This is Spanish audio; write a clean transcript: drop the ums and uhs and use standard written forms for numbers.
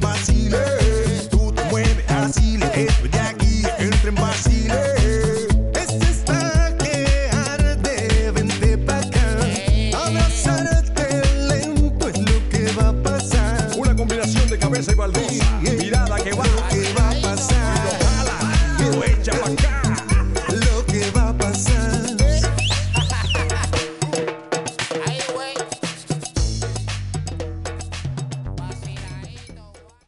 vacile. Tú te mueves así, le estoy aquí, entra en vacile. Este está que arde, vente pa' acá. Abrazarte lento es lo que va a pasar. Una combinación de cabeza y baldosa. Mirada que va a pasar. Y lo jala, y lo echa pa' acá.